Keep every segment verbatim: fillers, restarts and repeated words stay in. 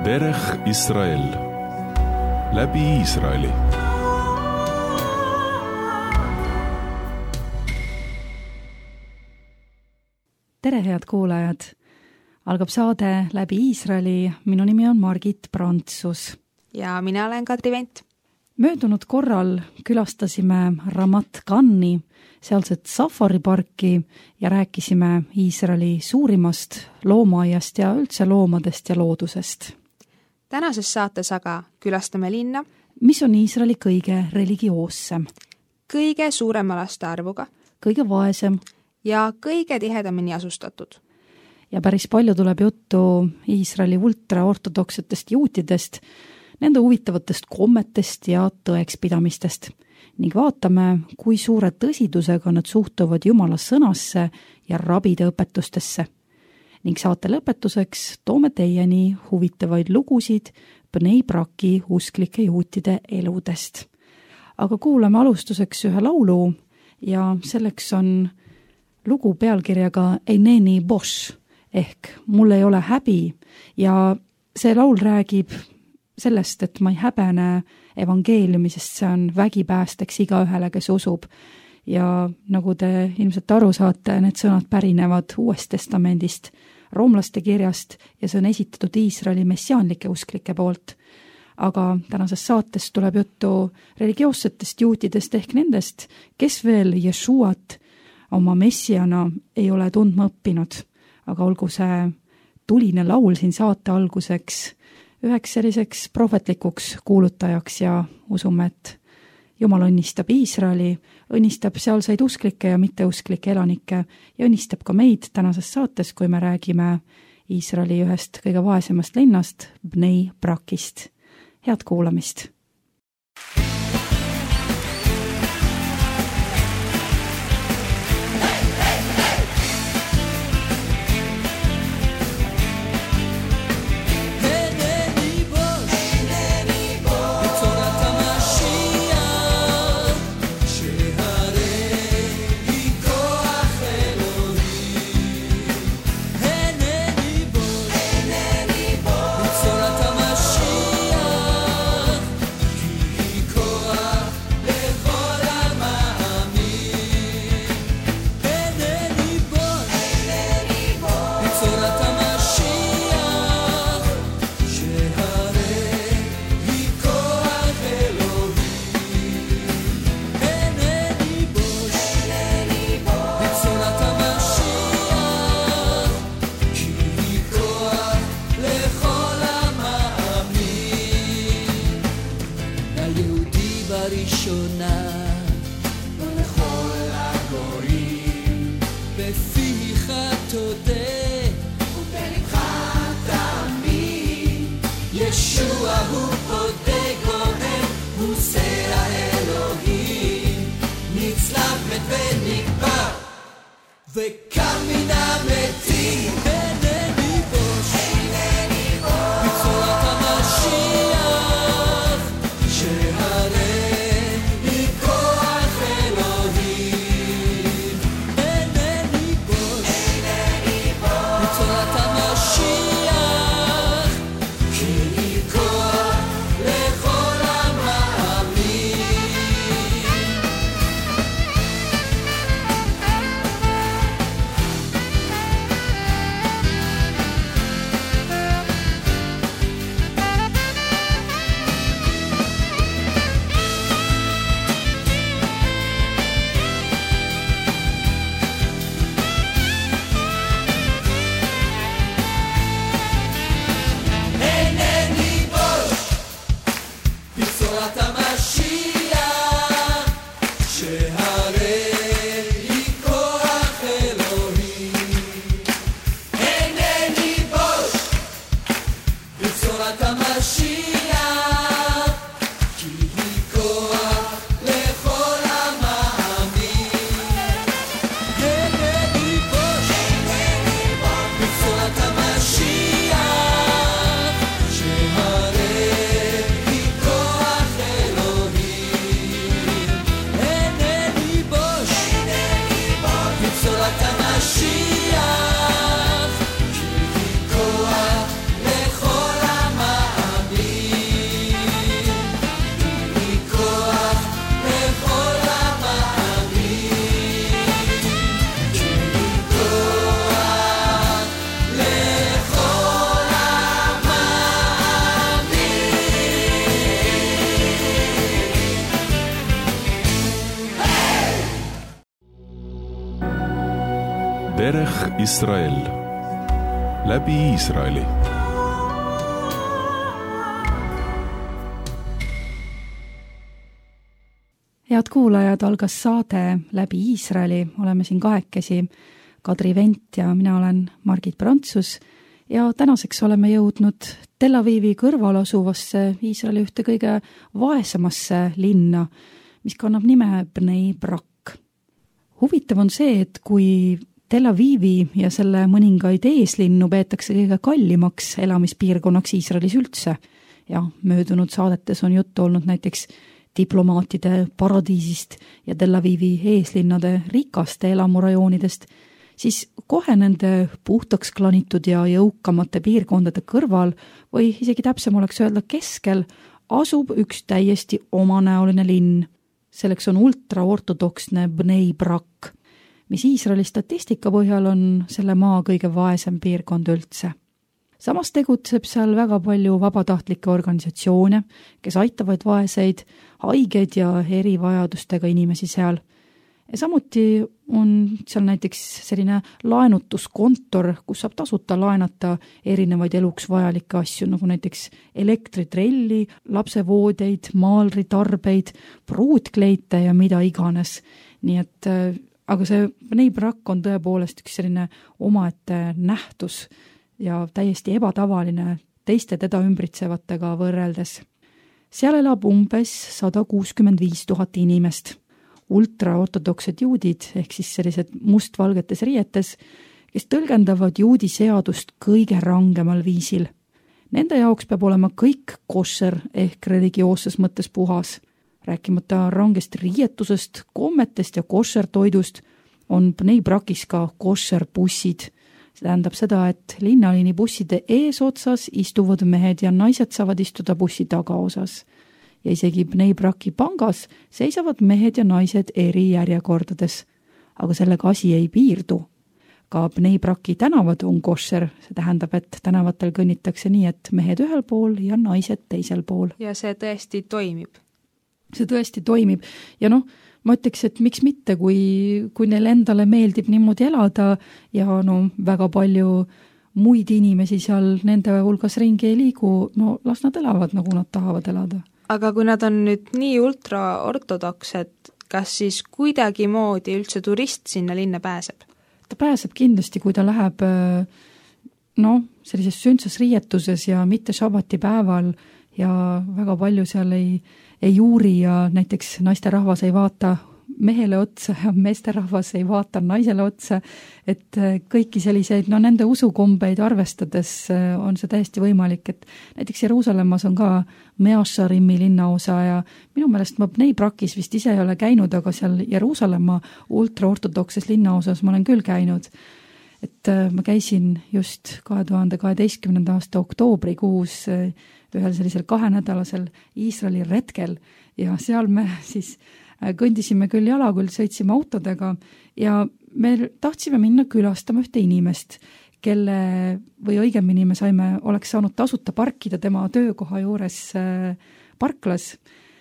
דרך ישראל, läbi Iisraeli. tere, head kuulajad! Algab saade läbi Iisraeli. Minu nimi on Margit Prantsus. Ja mina olen Kadri Vent. Möödunud korral külastasime Ramat Gani, sealset safariparki ja rääkisime Iisraeli suurimast loomaaiast ja üldse loomadest ja loodusest. Tänases saates aga külastame linna, mis on Iisraeli kõige religioossem, kõige suurema laste arvuga, kõige vaesem ja kõige tihedamini asustatud. Ja päris palju tuleb juttu Iisraeli ultraortodoksetest juutidest, nende huvitavatest kommetest ja tõekspidamistest ning vaatame, kui suure tõsidusega nad suhtuvad Jumala sõnasse ja rabide õpetustesse. Ning saate lõpetuseks toome teieni huvitavaid lugusid Bnei Braki usklike juutide eludest. Aga kuulame alustuseks ühe laulu ja selleks on lugu pealkirjaga Eineni Bosh ehk Mul ei ole häbi ja see laul räägib sellest, et ma ei häbene evangeeliumi, sest see on vägipäästeks iga ühele, kes usub. Ja nagu te ilmselt aru saate, need sõnad pärinevad Uuest Testamendist, roomlaste kirjast ja see on esitatud Iisraeli messiaanlike usklike poolt. Aga tänases saates tuleb juttu religioossetest juutidest ehk nendest, kes veel Jeshuat oma messiana ei ole tundma õppinud. Aga olgu see tuline laul siin saate alguseks üheks selliseks prohvetlikuks kuulutajaks ja usume, et Jumal õnnistab Iisraeli, õnnistab sealseid usklikke ja mitteusklikke elanikke ja õnnistab ka meid tänases saates, kui me räägime Iisraeli ühest kõige vaesemast linnast, Bnei Brakist. Head kuulamist! Derech Israel läbi Iisraeli. Head kuulajad, algas saade Läbi Iisraeli. Oleme siin kahekesi, Kadri Vent ja mina olen Margit Prantsus. Ja tänaseks oleme jõudnud Tel Avivi kõrval asuvasse Iisraeli ühte kõige vaesemasse linna, mis kannab nime Bnei Brak. Huvitav on see, et kui Tel Avivi ja selle mõningaid eeslinnu peetakse kõige kallimaks elamispiirkonnaks Iisraelis üldse, ja möödunud saadetes on juttu olnud näiteks diplomaatide paradiisist ja Tel Avivi eeslinnade rikaste elamurajoonidest, siis kohe nende puhtaks klanitud ja jõukamate piirkondade kõrval või isegi täpsem oleks öelda keskel asub üks täiesti omanäoline linn. Selleks on ultraortodoksne Bnei Brak, mis Iisraeli statistika põhjal on selle maa kõige vaesem piirkond üldse. Samas tegutseb seal väga palju vabatahtlikke organisatsioone, kes aitavad vaeseid, haigeid ja erivajadustega inimesi seal. Ja samuti on seal näiteks selline laenutuskontor, kus saab tasuta laenata erinevaid eluks vajalikke asju, nagu näiteks elektritrelli, lapsevoodeid, maalritarbeid, pruutkleite ja mida iganes. Nii et, aga see Bnei Brak on tõepoolest üks selline omaette nähtus ja täiesti ebatavaline teiste teda ümbritsevatega võrreldes. Seal elab umbes sada kuuskümmend viis tuhat inimest. Ultraortodoksed juudid, ehk siis sellised mustvalgetes riietes, kes tõlgendavad juudi seadust kõige rangemal viisil. Nende jaoks peab olema kõik košer ehk religioosses mõttes puhas. Rääkimata rangest riietusest, kommetest ja košer toidust on Bnei Brakis ka košer bussid. See tähendab seda, et linnaliini busside eesotsas istuvad mehed ja naised saavad istuda bussi tagaosas. Ja isegi Bnei Braki pangas seisavad mehed ja naised eri järjekordades. Aga sellega asi ei piirdu. Ka Bnei Braki tänavad on košer, see tähendab, et tänavatel kõnnitakse nii, et mehed ühel pool ja naised teisel pool. Ja see tõesti toimib. See tõesti toimib. Ja noh, ma ütleks, et miks mitte, kui, kui neil endale meeldib niimoodi elada ja no väga palju muid inimesi seal nende hulgas ringi ei liigu, no las nad elavad, nagu nad tahavad elada. Aga kui nad on nüüd nii ultraortodoksed, kas siis kuidagi moodi üldse turist sinna linna pääseb? Ta pääseb kindlasti, kui ta läheb no, sellises sündsas riietuses ja mitte šabati päeval ja väga palju seal ei ei juuri ja näiteks naisterahvas ei vaata mehele otsa ja meesterahvas ei vaata naisele otsa, et kõiki selliseid, no nende usukombeid arvestades on see täiesti võimalik, et näiteks Jeruusalemmas on ka Mea Shearimi linnaosa ja minu meelest ma Bnei Brakis vist ise ei ole käinud, aga seal Jeruusalemma ultraortodokses linnaosas ma olen küll käinud. Et ma käisin just kahe tuhande kaheteistkümnenda aasta oktoobrikuus ühel sellisel kahenädalasel Iisraeli retkel ja seal me siis kõndisime küll jala, küll sõitsime autodega ja me tahtsime minna külastama ühte inimest, kelle või õigemini me saime, oleks saanud tasuta parkida tema töökoha juures parklas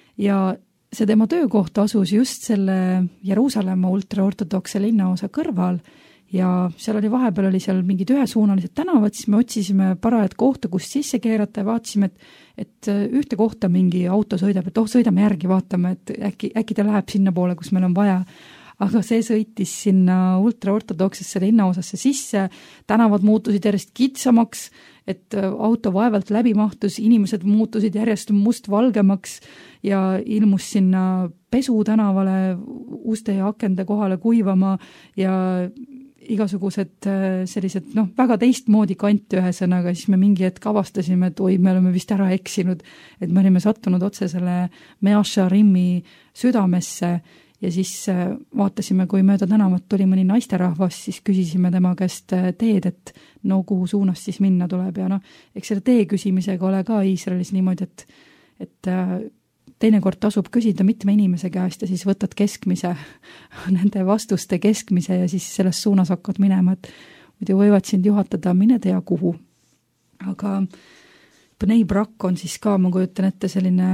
ja see tema töökoht asus just selle Jeruusalemma ultraortodokse linnaosa kõrval ja seal oli vahepeal oli seal mingid ühesuunalised tänavad, siis me otsisime parajat kohta, kus sisse keerata ja vaatasime, et, et ühte kohta mingi auto sõidab, et oh, sõidame järgi, vaatame, et äkki, äkki ta läheb sinna poole, kus meil on vaja. Aga see sõitis sinna ultraortodoksesse linnaosasse sisse, tänavad muutusid järjest kitsamaks, et auto vaevalt läbi mahtus, inimesed muutusid järjest mustvalgemaks ja ilmus sinna pesu tänavale uste ja akende kohale kuivama ja igasugused sellised, noh, väga teistmoodi kant ühesõnaga, siis me mingi hetk avastasime, et oi, me oleme vist ära eksinud, et me olime sattunud otse selle Mea Shearimi südamesse ja siis vaatasime, kui mööda tänavat tuli mõni naisterahvas, siis küsisime tema käest teed, et no kuhu suunas siis minna tuleb ja noh, eks selle tee küsimisega ole ka Iisraelis niimoodi, et, et teinekord tasub küsida mitme inimese käest ja siis võtad keskmise, nende vastuste keskmise ja siis selles suunas hakkad minema, et muidu võivad sind juhatada, mine tea kuhu. Aga Bnei Brak on siis ka, ma kujutan ette, selline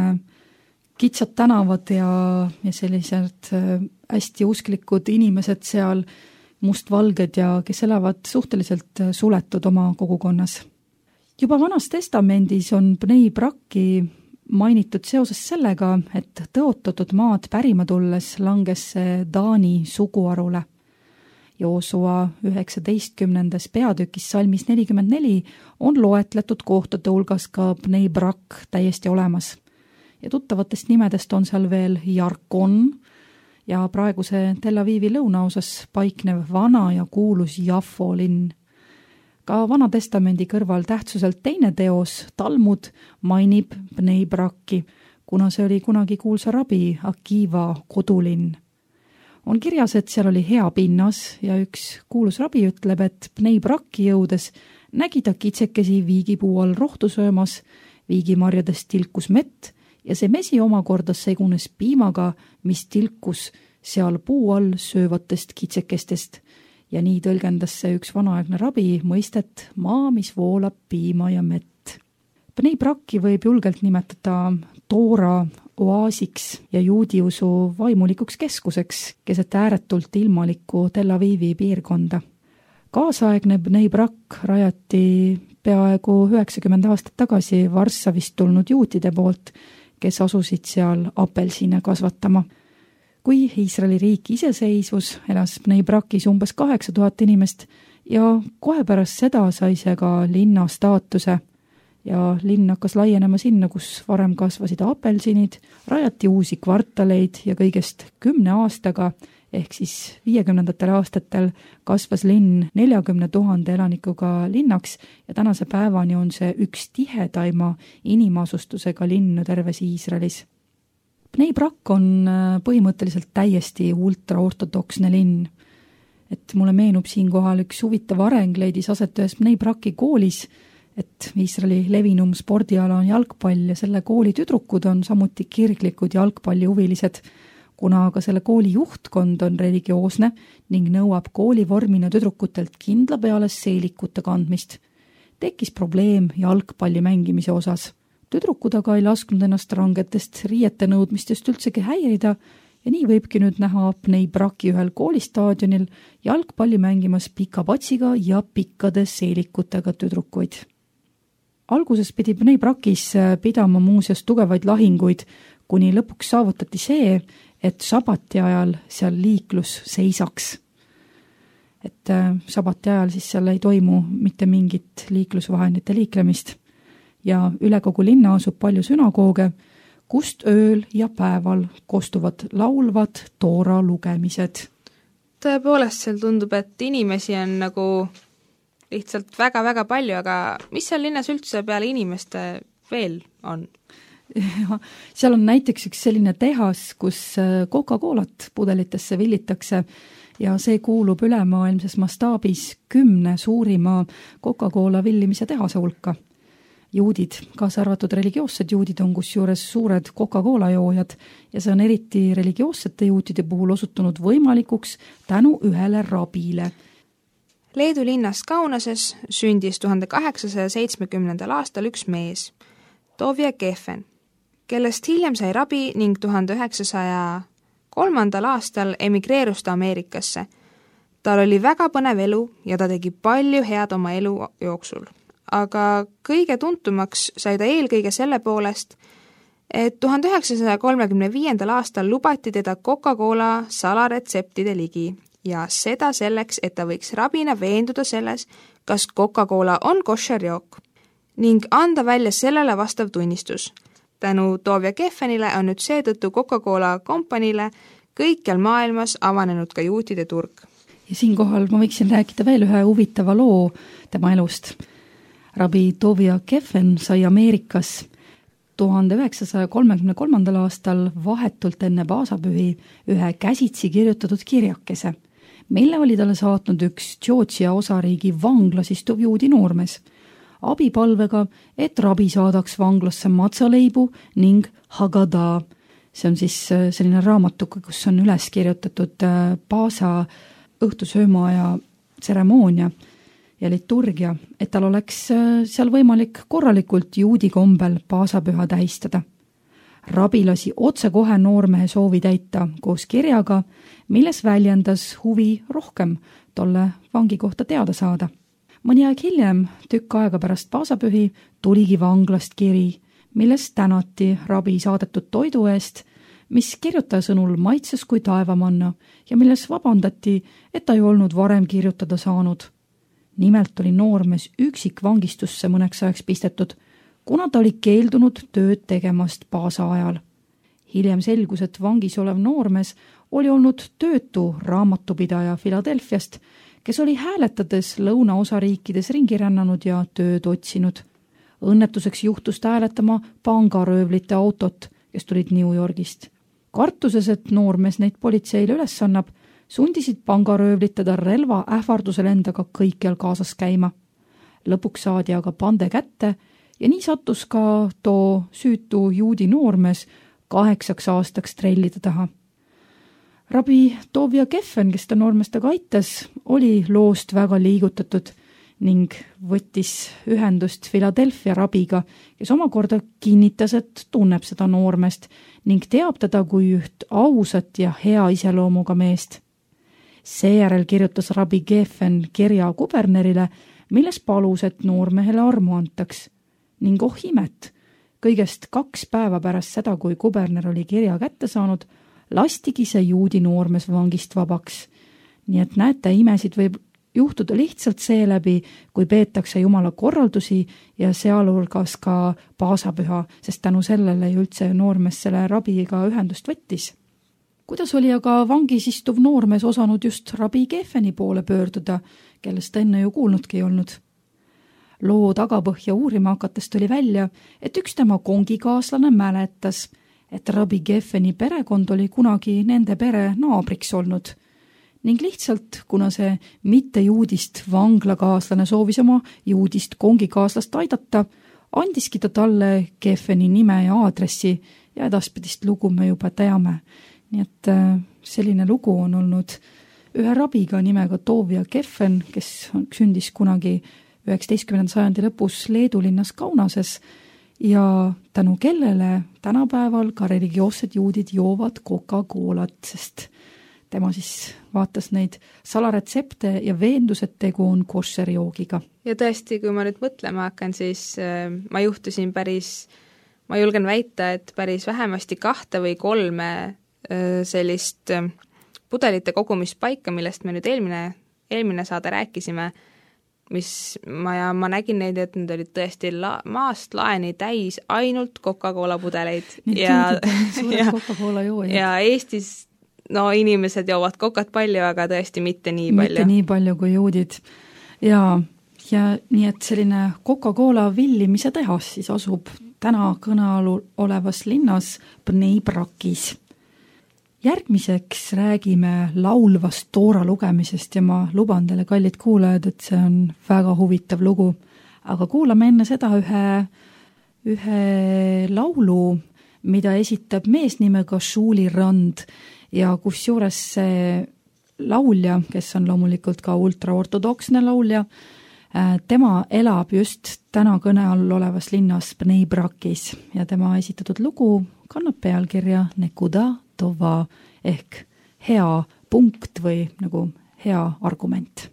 kitsad tänavad ja, ja sellised hästi usklikud inimesed seal. mustvalged ja kes elavad suhteliselt suletud oma kogukonnas. Juba Vanas Testamendis on Bnei Brakki mainitud seoses sellega, et tõotatud maad pärima tulles langes see Taani suguharule. Joosua üheksateistkümnendas peatükis salmis nelikümmend neli on loetletud kohtade hulgas ka Bnei Brak täiesti olemas. Ja tuttavatest nimedest on seal veel Jarkon ja praeguse Tel Avivi lõunaosas paiknev vana ja kuulus Jaffo linn. Ka Vana Testamendi kõrval tähtsuselt teine teos, Talmud, mainib Bnei Brakki, kuna see oli kunagi kuulsa rabi Akiva kodulinn. On kirjas, et seal oli hea pinnas ja üks kuulus rabi ütleb, et Bnei Brakki jõudes nägi ta kitsekesi viigipuu all rohtu söömas, viigimarjadest tilkus mett ja see mesi omakorda segunes piimaga, mis tilkus seal puu all söövatest kitsekestest. Ja nii tõlgendas see üks vanaaegne rabi mõistet maa, mis voolab piima ja mett. Bnei Brakki võib julgelt nimetada Toora oaasiks ja juudiusu vaimulikuks keskuseks, keset ääretult ilmalikku Tel Avivi piirkonda. Kaasaegne Bnei Brak rajati peaaegu üheksakümmend aastat tagasi Varssavist tulnud juutide poolt, kes asusid seal apelsine kasvatama. Kui Iisraeli riik iseseisvus, elas Bnei Brakis umbes kaheksa tuhat inimest ja kohe pärast seda sai see ka linna staatuse ja linn hakkas laienema sinna, kus varem kasvasid apelsinid, rajati uusi kvartaleid ja kõigest kümne aastaga, ehk siis viiekümnendatel aastatel kasvas linn neljakümne tuhande elanikuga linnaks ja tänase päevani on see üks tihedaima inimasustusega linnu terves Iisraelis. Bnei Brak on põhimõtteliselt täiesti ultraortodoksne linn. Et mulle meenub siinkohal üks huvitav areng leidis aset ühes Bnei Brakki koolis, et Iisraeli levinum spordiala on jalgpall ja selle kooli tüdrukud on samuti kirglikud jalgpallihuvilised, kuna aga selle kooli juhtkond on religioosne ning nõuab koolivormina tüdrukutelt kindla peale seelikute kandmist. Tekkis probleem jalgpalli mängimise osas. Tüdrukud aga ei lasknud ennast rangetest riiete nõudmistest üldsegi häirida ja nii võibki nüüd näha Bnei Brakki ühel koolistaadionil jalgpalli mängimas pika patsiga ja pikkade seelikutega tüdrukuid. Alguses pidi Bnei Brakis pidama muuseas tugevaid lahinguid, kuni lõpuks saavutati see, et sabati ajal seal liiklus seisaks. Et sabati ajal siis seal ei toimu mitte mingit liiklusvahendite liiklemist. Ja üle kogu linna asub palju sünagooge, kust ööl ja päeval kostuvad laulvad Toora lugemised. Tõepoolest, seal tundub, et inimesi on nagu lihtsalt väga-väga palju, aga mis seal linnas üldse peale inimeste veel on? Ja, seal on näiteks üks selline tehas, kus Coca-Colat pudelitesse villitakse ja see kuulub ülemaailmses mastaabis kümne suurima Coca-Cola villimise tehase hulka. Juudid, kaasa arvatud religioossed juudid on kusjuures suured Coca-Cola joojad ja see on eriti religioossete juutide puhul osutunud võimalikuks tänu ühele rabile. Leedu linnas Kaunases sündis tuhande kaheksasaja seitsmekümnendal aastal üks mees, Tovia Geffen, kellest hiljem sai rabi ning tuhande üheksasaja kolmandal aastal emigreerus ta Ameerikasse. Tal oli väga põnev elu ja ta tegi palju head oma elu jooksul. Aga kõige tuntumaks sai ta eelkõige selle poolest, et tuhande üheksasaja kolmekümne viiendal aastal lubati teda Coca-Cola salaretseptide ligi ja seda selleks, et ta võiks rabina veenduda selles, kas Coca-Cola on koššerjook ning anda välja sellele vastav tunnistus. Tänu Tovia Geffenile on nüüd seetõttu Coca-Cola kompaniile kõikjal maailmas avanenud ka juutide turg. Ja siinkohal ma võiksin rääkida veel ühe huvitava loo tema elust. Rabi Tovia Geffen sai Ameerikas tuhande üheksasaja kolmekümne kolmandal aastal vahetult enne paasapühi ühe käsitsi kirjutatud kirjakese, mille oli talle saatnud üks Georgia osariigi vanglas istuv juudi noormees, abipalvega, et rabi saadaks vanglasse matsaleibu ning Haggadah. See on siis selline raamatuga, kus on üles kirjutatud paasa õhtusööma ja tseremoonia ja liturgia, et tal oleks seal võimalik korralikult juudi kombel paasapüha tähistada. Rabi lasi otsekohe noormehe soovi täita koos kirjaga, milles väljendas huvi rohkem tolle vangi kohta teada saada. Mõni aeg hiljem, tükk aega pärast paasapühi, tuligi vanglast kiri, milles tänati Rabi saadetud toidu eest, mis kirjutaja sõnul maitses kui taevamanna ja milles vabandati, et ta ei olnud varem kirjutada saanud. Nimelt oli noormees üksik vangistusse mõneks ajaks pistetud, kuna ta oli keeldunud tööd tegemast paasa ajal. Hiljem selgus, et vangis olev noormees oli olnud töötu raamatupidaja Philadelphiast, kes oli hääletades lõunaosariikides ringi rännanud ja tööd otsinud. Õnnetuseks juhtus ta hääletama pangaröövlite autot, kes tulid New Yorgist. Kartuses, et noormees neid politseile üles annab, sundisid pangaröövlid teda relva ähvardusel endaga kõikjal kaasas käima. Lõpuks saadi aga pande kätte ja nii sattus ka too süütu juudi noormees kaheksaks aastaks trellide taha. Rabi Tovia Geffen, kes ta noormestega aitas, oli loost väga liigutatud ning võttis ühendust Philadelphia rabiga, kes omakorda kinnitas, et tunneb seda noormest ning teab teda kui üht ausat ja hea iseloomuga meest. Seejärel kirjutas Rabi Geffen kirja kubernerile, milles palus, et noormehele armu antaks. Ning oh imet, kõigest kaks päeva pärast seda, kui kuberner oli kirja kätte saanud, lastigi see juudi noormees vangist vabaks. Nii et näete, imesid võib juhtuda lihtsalt seeläbi, kui peetakse Jumala korraldusi ja sealhulgas ka paasapüha, sest tänu sellele ju üldse noormees selle rabiga ühendust võttis. Kuidas oli aga vangis istuv noormees osanud just Rabi Geffeni poole pöörduda, kellest enne ju kuulnudki ei olnud? Loo tagapõhja uurima hakates tuli välja, et üks tema kongikaaslane mäletas, et Rabi Geffeni perekond oli kunagi nende pere naabriks olnud ning lihtsalt, kuna see mitte juudist vanglakaaslane soovis oma juudist kongikaaslast aidata, andiski ta talle Geffeni nime ja aadressi ja edaspidist lugu me juba teame. Nii et selline lugu on olnud ühe rabiga nimega Tovia Geffen, kes sündis kunagi üheksateistkümnenda sajandi lõpus Leedu linnas Kaunases ja tänu kellele tänapäeval ka religioossed juudid joovad Coca-Colat, sest tema siis vaatas neid salaretsepte ja veendus, et tegu on koššerjoogiga. Ja tõesti, kui ma nüüd mõtlema hakkan, siis ma juhtusin päris, ma julgen väita, et päris vähemasti kahte või kolme sellist pudelite kogumispaika, millest me nüüd eelmine, eelmine saade rääkisime, mis ma, ja ma nägin neid, et need olid tõesti la, maast laeni täis ainult Coca-Cola pudeleid. Ja, ja, Coca-Cola joojad. Ja Eestis no inimesed joovad kokat palju, aga tõesti mitte nii palju. Mitte nii palju kui juudid. Ja, ja nii, et selline Coca-Cola villimise tehas siis asub täna kõne all olevas linnas Bnei Brakis. Järgmiseks räägime laulvast Toora lugemisest ja ma luban teile, kallid kuulajad, et see on väga huvitav lugu. Aga kuulame enne seda ühe, ühe laulu, mida esitab mees nimega Shuli Rand ja kusjuures see laulja, kes on loomulikult ka ultraortodoksne laulja, tema elab just täna kõne all olevas linnas Bnei Brakis ja tema esitatud lugu kannab pealkirja Nekuda Tova ehk hea punkt või nagu hea argument.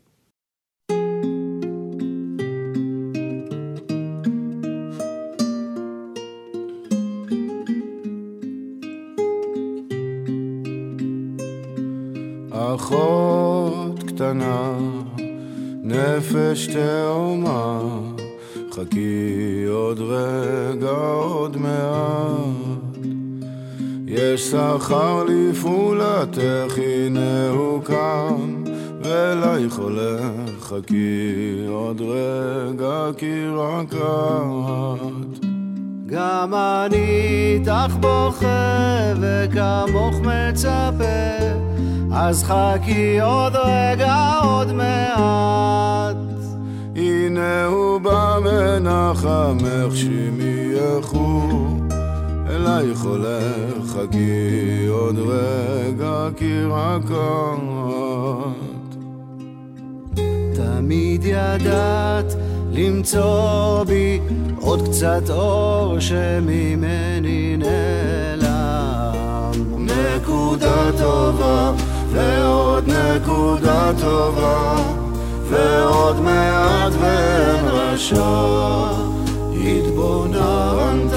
אחות קטנה, נפש תאומה, חכי עוד רגע, עוד מעט. יש שכר לפעולתך, הנה הוא כאן, ולייך הולך, חכי עוד רגע, כי רק את. גם אני איתך בוכה, וכמוך מצפה, אז חכי עוד רגע, עוד מעט. הנה הוא בא מנחמך, שמי יחו, אלייך הולך, חכי עוד רגע, כי רק את. תמיד ידעת למצוא בי עוד קצת אור שממני נעלם. נקודה טובה ועוד נקודה טובה ועוד מעט ואין רשע, התבוננת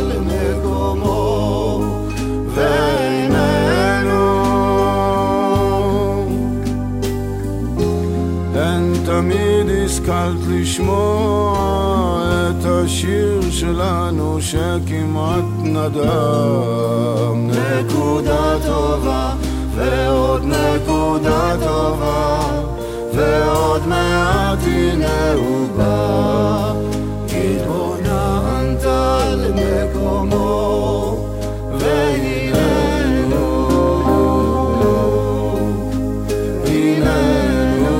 למקומו ואיננו. אין תמיד השכלת לשמוע את השיר שלנו שכמעט נדם. נקודה טובה ועוד נקודה טובה ועוד מעט הנה הוא בא, התבוננת למקומו והננו, הננו.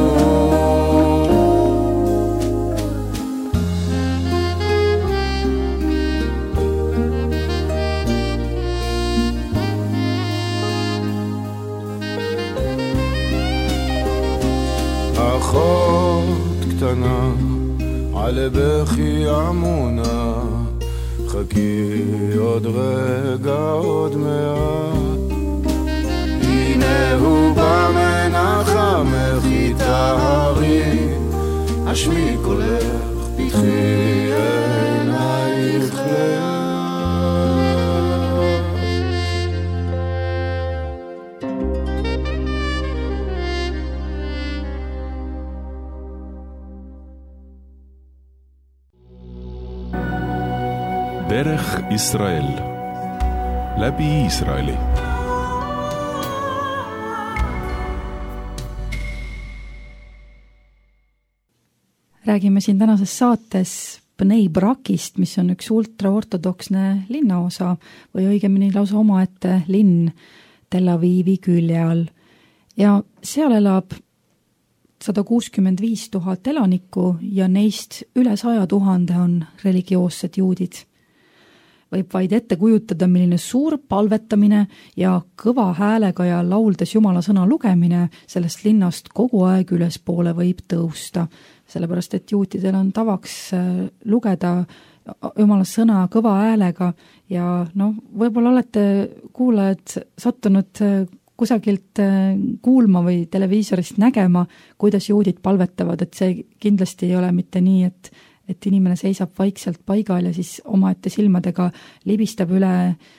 אחות קטנה על בכי עמונה, חכי עוד רגע עוד מעט, הנה הוא במנחמך יטהרי, השמי קולך פתחי עינייך לאט. דרך ישראל, läbi Iisraeli. Räägime siin tänases saates Bnei Brakist, mis on üks ultraortodoksne linnaosa või õigemini lausa omaette linn Tel Avivi külje all. Ja seal elab sada kuuskümmend viis tuhat elanikku ja neist üle saja tuhande on religioossed juudid. Võib vaid ette kujutada, milline suur palvetamine ja kõva häälega ja lauldes Jumala sõna lugemine sellest linnast kogu aeg üles poole võib tõusta, sellepärast et juutidel on tavaks lugeda Jumala sõna kõva häälega ja no, võib-olla olete kuulajad sattunud kusagilt kuulma või televiisorist nägema, kuidas juudid palvetavad, et see kindlasti ei ole mitte nii, et et inimene seisab vaikselt paigal ja siis omaette silmadega libistab üle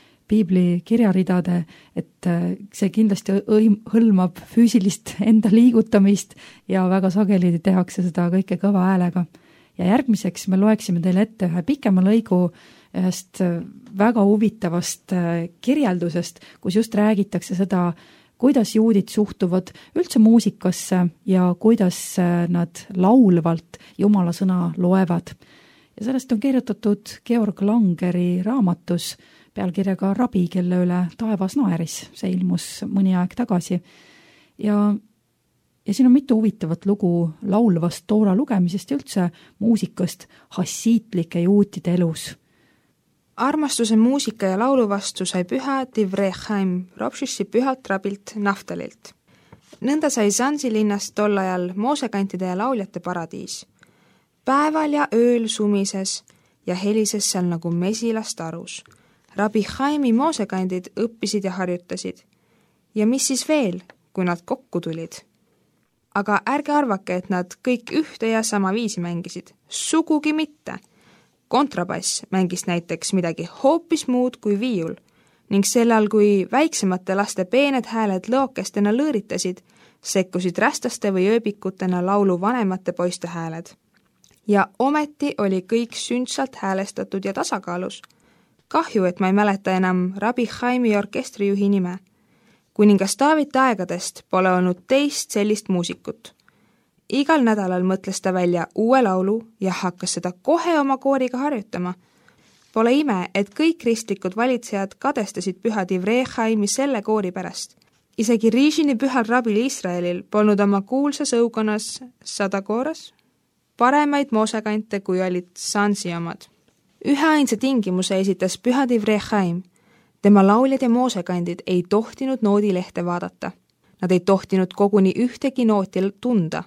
piibli kirjaridade, et see kindlasti hõlmab füüsilist enda liigutamist ja väga sageli tehakse seda kõike kõva häälega. Ja järgmiseks me loeksime teile ette ühe pikema lõigu ühest väga huvitavast kirjeldusest, kus just räägitakse seda, kuidas juudid suhtuvad üldse muusikasse ja kuidas nad laulvalt Jumala sõna loevad. Ja sellest on kirjutatud Georg Langeri raamatus pealkirjaga Rabi, kelle üle taevas naeris. See ilmus mõni aeg tagasi. Ja, ja siin on mitu huvitavat lugu laulvast toora lugemisest ja üldse muusikast hassiitlike juutide elus. Armastuse muusika ja laulu vastu sai püha Divrei Chaim Ropšissi pühalt rabilt Naftalilt. Nõnda sai Zanzi linnast tol ajal moosekantide ja lauljate paradiis. Päeval ja ööl sumises ja helises seal nagu mesilas tarus. Rabi Chaimi moosekandid õppisid ja harjutasid. Ja mis siis veel, kui nad kokku tulid? Aga ärge arvake, et nad kõik ühte ja sama viisi mängisid. Sugugi mitte. Kontrabass mängis näiteks midagi hoopis muud kui viiul ning sellal, kui väiksemate laste peened hääled lõokestena lõõritasid, sekkusid rästaste või ööbikutena laulu vanemate poiste hääled. Ja ometi oli kõik sündsalt häälestatud ja tasakaalus. Kahju, et ma ei mäleta enam Rabi Chaimi orkestrijuhi nime. Kuningas Taavite aegadest pole olnud teist sellist muusikut. Igal nädalal mõtles ta välja uue laulu ja hakkas seda kohe oma kooriga harjutama. Pole ime, et kõik kristlikud valitsejad kadestasid püha Divrei Chaimi selle koori pärast. Isegi Rižini pühal rabil Iisraelil polnud oma kuulsas õukonnas sada kooras paremaid moosekante, kui olid Zanzi omad. Ühe ainsa tingimuse esitas püha Divrei Chaim. Tema lauljad ja moosekandid ei tohtinud noodilehte vaadata. Nad ei tohtinud koguni ühtegi nooti tunda.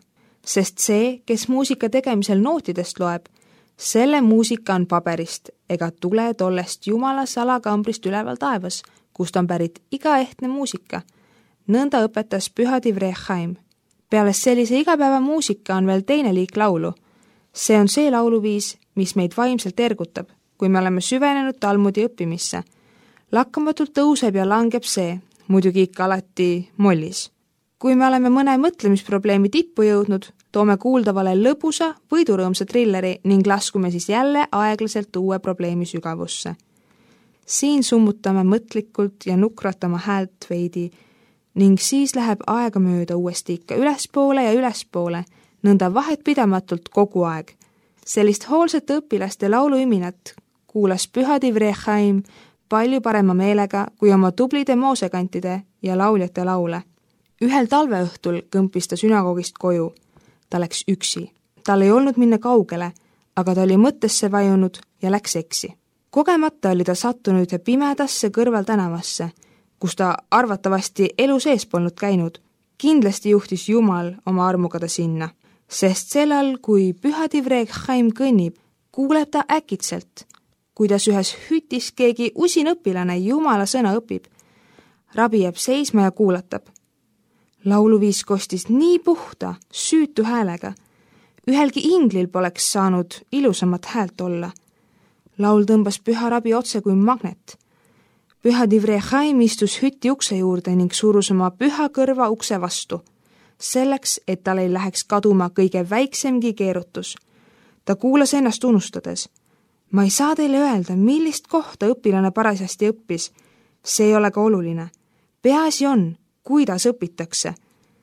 sest see, kes muusika tegemisel nootidest loeb, selle muusika on paberist ega tule tollest Jumala salakambrist üleval taevas, kust on pärit iga ehtne muusika. Nõnda õpetas püha Divrei Chaim. Peale sellise igapäeva muusika on veel teine liik laulu. See on see lauluviis, mis meid vaimselt ergutab, kui me oleme süvenenud Talmudi õppimisse. Lakkamatult tõuseb ja langeb see, muidugi ikka alati mollis. Kui me oleme mõne mõtlemisprobleemi tippu jõudnud, toome kuuldavale lõbusa, võidurõõmsa trilleri ning laskume siis jälle aeglaselt uue probleemi sügavusse. Siin summutame mõtlikult ja nukratama häält veidi ning siis läheb aega mööda uuesti ikka ülespoole ja ülespoole, nõnda vahet pidamatult kogu aeg. Sellist hoolsete õpilaste lauluüminat kuulas püha Divrei Chaim palju parema meelega kui oma tublide moosekantide ja lauljate laule. Ühel talveõhtul kõmpis ta sünagoogist koju. Ta läks üksi. Tal ei olnud minna kaugele, aga ta oli mõttesse vajunud ja läks eksi. Kogemata oli ta sattunud pimedasse kõrval tänavasse, kus ta arvatavasti elu sees polnud käinud. Kindlasti juhtis Jumal oma armuga ta sinna, sest sellal, kui püha Divrei Chaim kõnnib, kuuleb ta äkitselt, kuidas ühes hütis keegi usin õpilane Jumala sõna õpib. Rabi jääb seisma ja kuulatab. Lauluviis kostis nii puhta, süütu häälega. Ühelgi inglil poleks saanud ilusamat häält olla. Laul tõmbas püha Rabi otse kui magnet. Püha Divrei Chaim istus hütti ukse juurde ning surus oma püha kõrva ukse vastu, selleks, et tal ei läheks kaduma kõige väiksemgi keerutus. Ta kuulas ennast unustades. Ma ei saa teile öelda, millist kohta õpilane parasjasti õppis. See ei ole ka oluline. Peaasi on, kuidas õpitakse.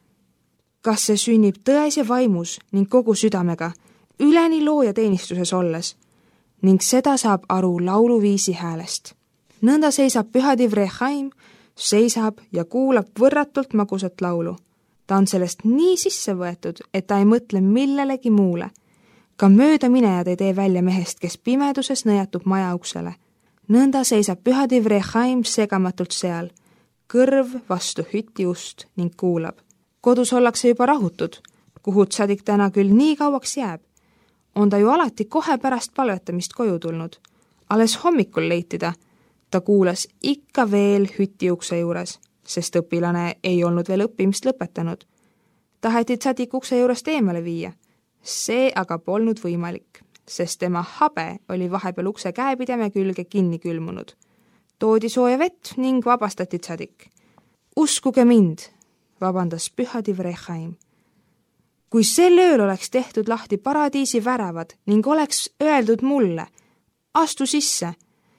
Kas see sünnib tões ja vaimus ning kogu südamega, üleni looja teenistuses olles, ning seda saab aru lauluviisi häälest. Nõnda seisab püha Divrei Chaim, seisab ja kuulab võrratult magusat laulu. Ta on sellest nii sisse võetud, et ta ei mõtle millelegi muule. Ka mööda minejad ei tee välja mehest, kes pimeduses nõjatub maja uksele. Nõnda seisab püha Divrei Chaim segamatult seal, kõrv vastu hütti ust ning kuulab. Kodus ollakse juba rahutud, kuhu tsadik täna küll nii kauaks jääb. On ta ju alati kohe pärast palvetamist koju tulnud. Alles hommikul leiti ta. Ta kuulas ikka veel hütti ukse juures, sest õpilane ei olnud veel õppimist lõpetanud. Taheti tsadik ukse juurest eemale viia. See aga polnud võimalik, sest tema habe oli vahepeal ukse käepideme külge kinni külmunud. Toodi sooja vett ning vabastati tsadik. Uskuge mind, vabandas püha Divrei Chaim. Kui sel ööl oleks tehtud lahti paradiisi väravad ning oleks öeldud mulle, astu sisse,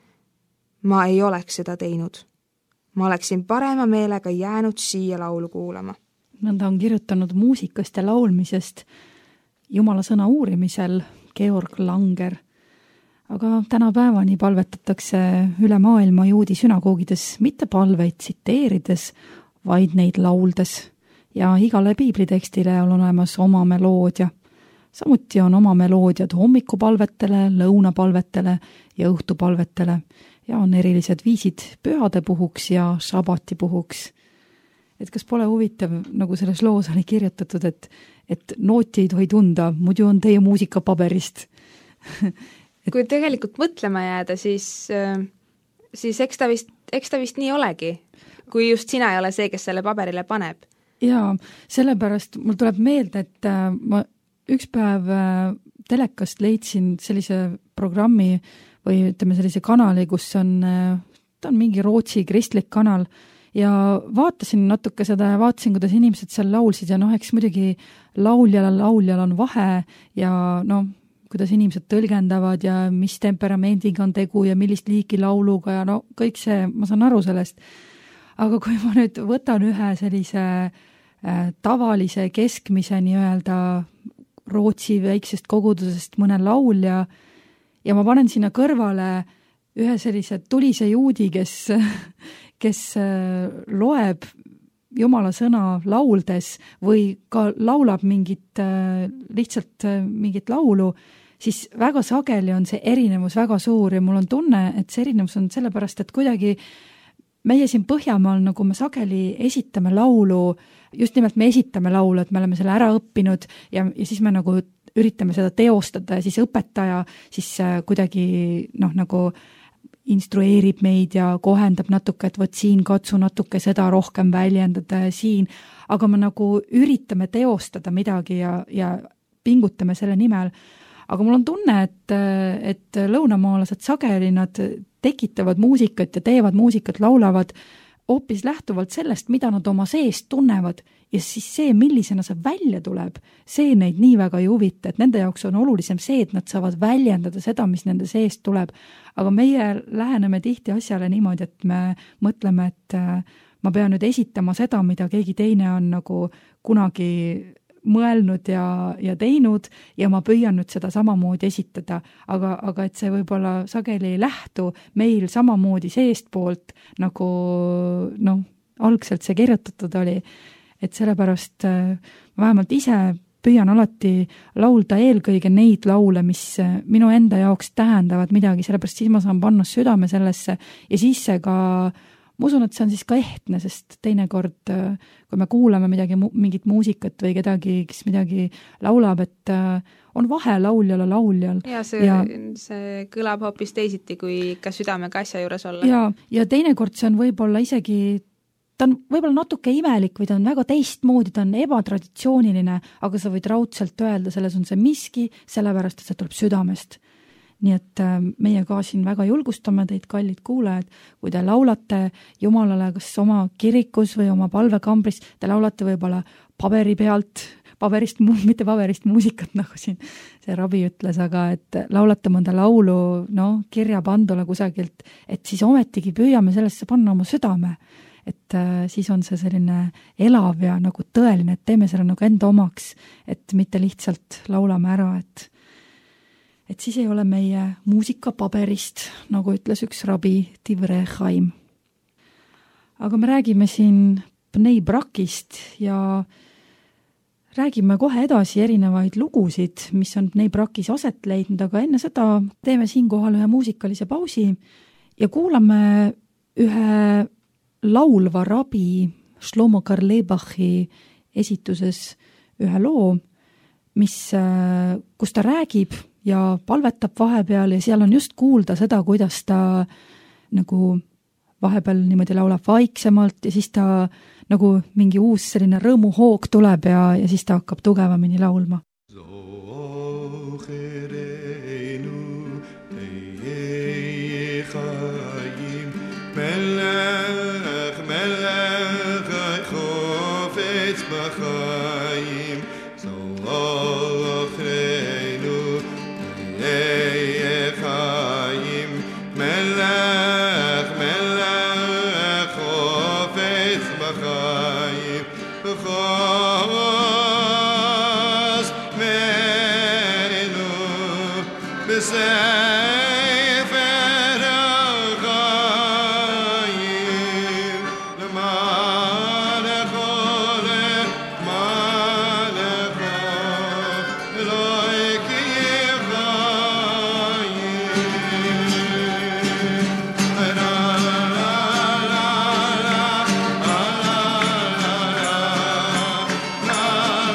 ma ei oleks seda teinud. Ma oleksin parema meelega jäänud siia laulu kuulama. Nõnda on kirjutanud muusikast ja laulmisest Jumala sõna uurimisel Georg Langer. Aga tänapäevani palvetatakse üle maailma juudi sünagoogides mitte palveid tsiteerides, vaid neid lauldes. Ja igale piiblitekstile on olemas oma meloodia. Samuti on oma meloodiad hommikupalvetele, lõunapalvetele ja õhtupalvetele ja on erilised viisid pühade puhuks ja sabati puhuks. Et kas pole huvitav, nagu selles loos oli kirjutatud, et, et nooti ei tohi tunda, muidu on teie muusika paberist. et... Kui tegelikult mõtlema jääda, siis, siis eks, ta vist, eks ta vist nii olegi, kui just sina ei ole see, kes selle paberile paneb. Jaa, sellepärast mul tuleb meelde, et ma üks päev telekast leidsin sellise programmi või ütleme sellise kanali, kus on, ta on mingi Rootsi kristlik kanal ja vaatasin natuke seda ja vaatasin, kuidas inimesed seal laulsid ja noh, eks muidugi lauljal, lauljal on vahe ja noh, kuidas inimesed tõlgendavad ja mis temperamendiga on tegu ja millist liiki lauluga ja no kõik see, ma saan aru sellest. Aga kui ma nüüd võtan ühe sellise äh, tavalise keskmise nii-öelda Rootsi väiksest kogudusest mõne laulja ja ma panen sinna kõrvale ühe sellise tulise juudi, kes, kes loeb Jumala sõna lauldes või ka laulab mingit, lihtsalt mingit laulu, siis väga sageli on see erinevus väga suur ja mul on tunne, et see erinevus on sellepärast, et kuidagi meie siin Põhjamaal, nagu me sageli esitame laulu, just nimelt me esitame laulu, et me oleme selle ära õppinud ja, ja siis me nagu üritame seda teostada ja siis õpetaja siis kuidagi noh, nagu instrueerib meid ja kohendab natuke, et võt siin katsu natuke seda rohkem väljendada ja siin, aga me nagu üritame teostada midagi ja, ja pingutame selle nimel. Aga mul on tunne, et, et lõunamaalased sageli nad tekitavad muusikat ja teevad muusikat, laulavad hoopis lähtuvalt sellest, mida nad oma seest tunnevad ja siis see, millisena see välja tuleb, see neid nii väga ei huvita, et nende jaoks on olulisem see, et nad saavad väljendada seda, mis nende seest tuleb. Aga meie läheneme tihti asjale niimoodi, et me mõtleme, et ma pean nüüd esitama seda, mida keegi teine on nagu kunagi mõelnud ja, ja teinud ja ma püüan nüüd seda samamoodi esitada, aga, aga et see võib-olla sageli ei lähtu meil samamoodi seest poolt, nagu noh, algselt see kirjutatud oli, et sellepärast ma vähemalt ise püüan alati laulda eelkõige neid laule, mis minu enda jaoks tähendavad midagi, sellepärast siis ma saan panna südame sellesse ja siis see ka ma usun, et see on siis ka ehtne, sest teinekord, kui me kuulame midagi, mingit muusikat või kedagi, kes midagi laulab, et on vahe lauljal ja lauljal. Ja see, ja see kõlab hoopis teisiti, kui ikka südamega asja juures olla. Ja, ja teinekord see on võib-olla isegi, ta on võib-olla natuke imelik või ta on väga teistmoodi, ta on ebatraditsiooniline, aga sa võid raudselt öelda, selles on see miski, sellepärast, et see tuleb südamest. Nii et meie ka siin väga julgustame teid, kallid kuulajad, kui te laulate Jumalale kas oma kirikus või oma palvekambris, te laulate võib-olla paberi pealt, paberist, mitte paberist muusikat, nagu siin see Rabi ütles, aga et laulate mõnda laulu, no kirja pandule kusagilt, et siis ometigi püüame sellesse panna oma südame. Et siis on see selline elav ja nagu tõeline, et teeme selle nagu enda omaks, et mitte lihtsalt laulame ära, et et siis ei ole meie muusika paberist, nagu ütles üks rabi Tivre Chaim. Aga me räägime siin Bnei Brakist ja räägime kohe edasi erinevaid lugusid, mis on Bnei Brakis aset leidnud, aga enne seda teeme siinkohal ühe muusikalise pausi ja kuulame ühe laulva rabi Shlomo Karlebachi esituses ühe loo, mis, kus ta räägib ja palvetab vahepeal ja seal on just kuulda seda, kuidas ta nagu vahepeal niimoodi laulab vaiksemalt ja siis ta nagu mingi uus selline rõõmuhoog tuleb ja, ja siis ta hakkab tugevamini laulma.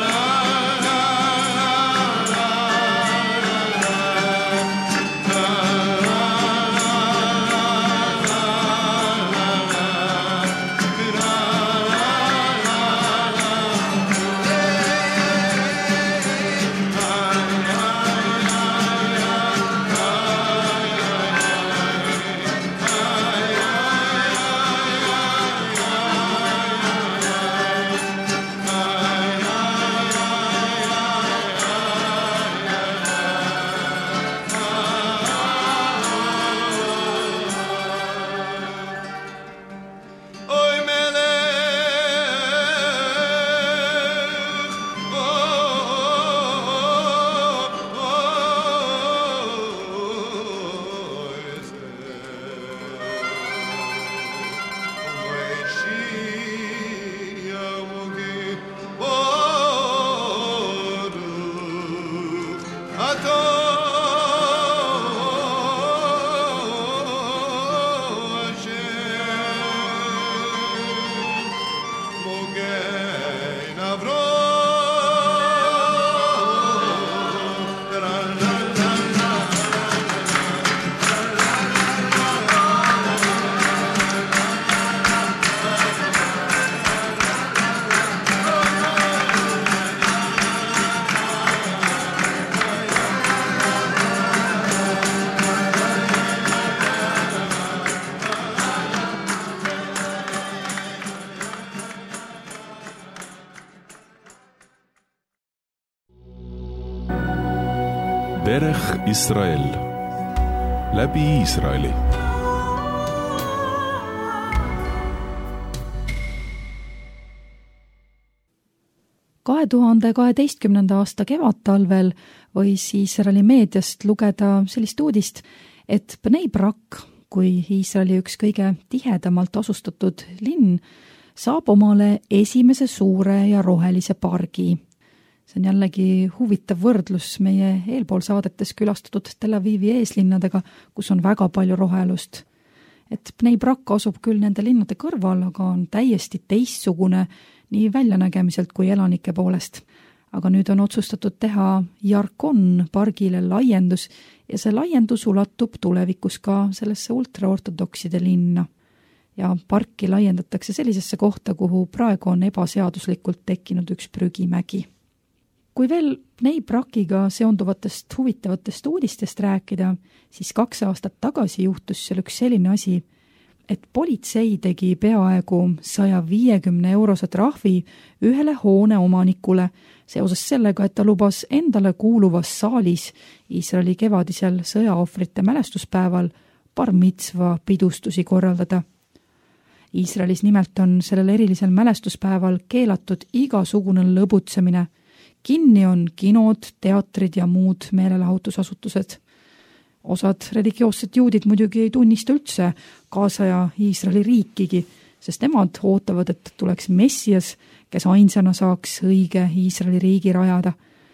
Ah דרך ישראל, läbi Iisraeli. kahe tuhande kaheteistkümnenda aasta kevadtalvel võis Iisraeli meediast lugeda sellist uudist, et Bnei Brak, kui Iisraeli üks kõige tihedamalt asustatud linn, saab omale esimese suure ja rohelise pargi. See on jällegi huvitav võrdlus meie eelpool saadetes külastatud Tel Avivi eeslinnadega, kus on väga palju rohelust. Et Bnei Brak asub küll nende linnade kõrval, aga on täiesti teistsugune nii väljanägemiselt kui elanike poolest. Aga nüüd on otsustatud teha Yarkon pargile laiendus ja see laiendus ulatub tulevikus ka sellesse ultraortodokside linna. Ja parki laiendatakse sellisesse kohta, kuhu praegu on ebaseaduslikult tekkinud üks prügimägi. Kui veel Bnei Brakiga seonduvatest huvitavatest uudistest rääkida, siis kaks aastat tagasi juhtus seal üks selline asi, et politsei tegi peaaegu saja viiekümne eurose trahvi ühele hoone omanikule seoses sellega, et ta lubas endale kuuluvas saalis Iisraeli kevadisel sõjaohvrite mälestuspäeval bar mitzva pidustusi korraldada. Iisraelis nimelt on sellel erilisel mälestuspäeval keelatud igasugune lõbutsemine. Kinni on kinod, teatrid ja muud meelelahutusasutused. Osad religioossed juudid muidugi ei tunnista üldse kaasaja Iisraeli riikigi, sest nemad ootavad, et tuleks Messias, kes ainsana saaks õige Iisraeli riigi rajada.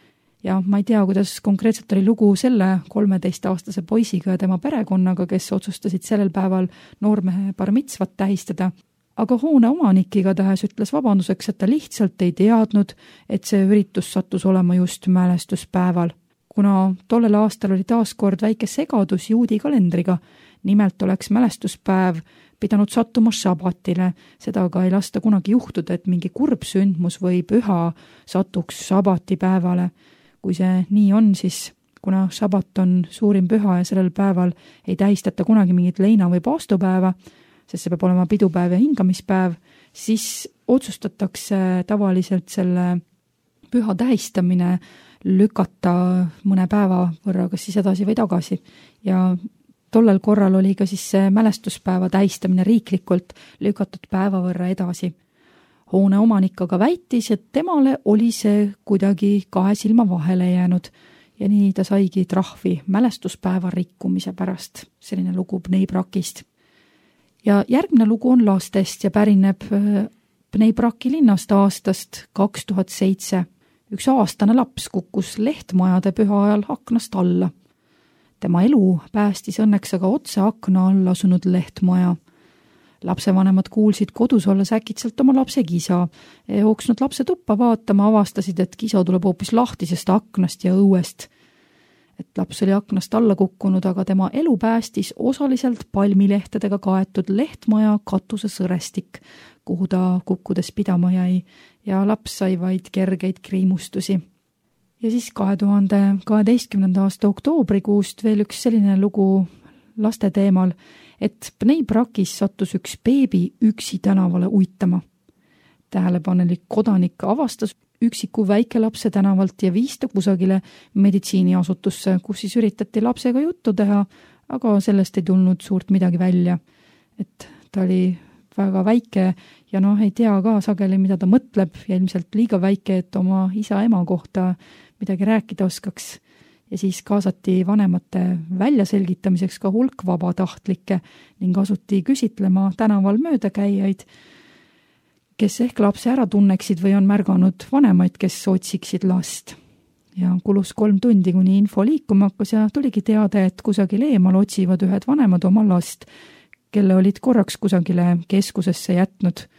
Ja ma ei tea, kuidas konkreetselt oli lugu selle kolmeteistaastase poisiga ja tema perekonnaga, kes otsustasid sellel päeval noormehe bar mitzvat tähistada. Aga hoone omanik igatahes ütles vabanduseks, et ta lihtsalt ei teadnud, et see üritus sattus olema just mälestuspäeval. Kuna tollel aastal oli taas kord väike segadus juudi kalendriga, nimelt oleks mälestuspäev pidanud sattuma šabatile, seda aga ei lasta kunagi juhtuda, et mingi kurb sündmus või püha satuks šabatipäevale. Kui see nii on, siis kuna šabat on suurim püha ja sellel päeval ei tähistata kunagi mingit leina- või paastupäeva, sest see peab olema pidupäev ja hingamispäev, siis otsustatakse tavaliselt selle püha tähistamine lükata mõne päeva võrra, kas siis edasi või tagasi. Ja tollel korral oli ka siis see mälestuspäeva tähistamine riiklikult lükatud päeva võrra edasi. Hoone omanik aga väitis, et temale oli see kuidagi kahe silma vahele jäänud ja nii ta saigi trahvi mälestuspäeva rikkumise pärast. Selline lugu Bnei Brakist. Ja järgmine lugu on lastest ja pärineb Bnei Braki linnast aastast kaks tuhat seitse. Üks aastane laps kukkus lehtmajade püha ajal aknast alla. Tema elu päästis õnneks aga otse akna all asunud lehtmaja. Lapsevanemad kuulsid kodus olles äkitselt oma lapse kisa. Jooksnud lapse tuppa vaatama avastasid, et kisa tuleb hoopis lahtisest aknast ja õuest. Et laps oli aknast alla kukkunud, aga tema elu päästis osaliselt palmilehtedega kaetud lehtmaja katuse sõrestik, kuhu ta kukkudes pidama jäi ja laps sai vaid kergeid kriimustusi. Ja siis kahe tuhande kaheteistkümnenda aasta oktoobrikuust veel üks selline lugu laste teemal, et Bnei Brakis sattus üks beebi üksi tänavale uitama. Tähelepanelik kodanik avastas üksiku väikelapse tänavalt ja viis ta kusagile meditsiiniasutusse, kus siis üritati lapsega juttu teha, aga sellest ei tulnud suurt midagi välja. Et ta oli väga väike ja noh, ei tea ka sageli, mida ta mõtleb ja ilmselt liiga väike, et oma isa-ema kohta midagi rääkida oskaks. Ja siis kaasati vanemate väljaselgitamiseks ka hulk vabatahtlikke ning asuti küsitlema tänaval möödakäijaid, kes ehk lapse ära tunneksid või on märganud vanemaid, kes otsiksid last. Ja kulus kolm tundi, kuni info liikuma hakkas ja tuligi teada, et kusagil eemal otsivad ühed vanemad oma last, kelle olid korraks kusagile keskusesse jätnud.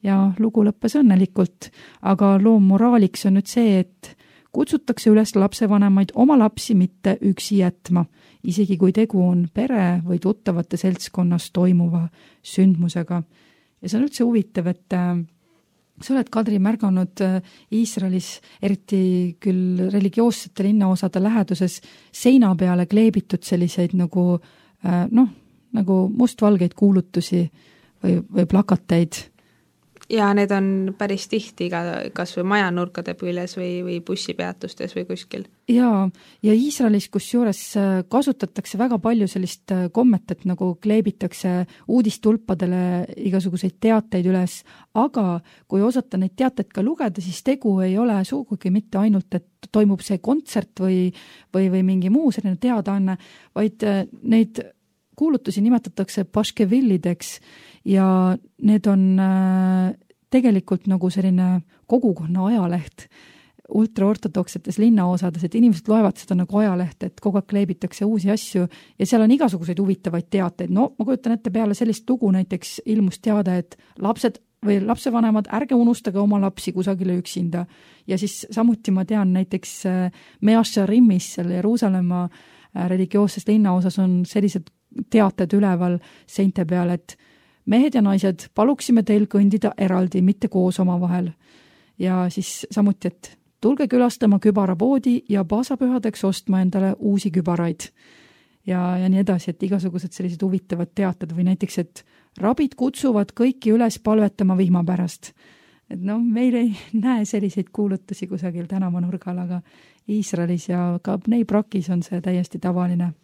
ja lugu lõppes õnnelikult, aga loo moraaliks on nüüd see, et kutsutakse üles lapsevanemaid oma lapsi mitte üksi jätma, isegi kui tegu on pere või tuttavate seltskonnas toimuva sündmusega. Ja see on üldse huvitav, et sa oled, Kadri, märganud Iisraelis, eriti küll religioossete linnaosade läheduses, seina peale kleebitud selliseid nagu, noh, nagu mustvalgeid kuulutusi või, või plakateid. Ja need on päris tihti ka kas või majanurkade püüles või, või bussipeatustes või kuskil. Ja, ja Iisraelis kusjuures kasutatakse väga palju sellist kommet, et nagu kleebitakse uudistulpadele igasuguseid teateid üles, aga kui osata neid teateid ka lugeda, siis tegu ei ole sugugi mitte ainult, et toimub see kontsert või, või, või mingi muu selline teadaanne, vaid neid kuulutusi nimetatakse paškevillideks ja need on tegelikult nagu selline kogukonna ajaleht ultraortodoksetes linnaosades, et inimesed loevad seda nagu ajalehte, et kogu aeg kleebitakse uusi asju ja seal on igasuguseid huvitavaid teateid. No ma kujutan ette peale sellist lugu näiteks ilmus teade, et lapsed või lapsevanemad, ärge unustage oma lapsi kusagile üksinda. Ja siis samuti ma tean näiteks Mea Sharimis, selle Jeruusalemma religioosses linnaosas on sellised teated üleval seinte peal, et mehed ja naised, paluksime teil kõndida eraldi, mitte koos oma vahel. Ja siis samuti, et tulge külastama kübarapoodi ja paasapühadeks ostma endale uusi kübaraid. Ja, ja nii edasi, et igasugused sellised huvitavad teated või näiteks, et rabid kutsuvad kõiki üles palvetama vihma pärast. Et no, meil ei näe selliseid kuulutusi kusagil tänavanurgal, aga Iisraelis ja ka Bnei Brakis on see täiesti tavaline.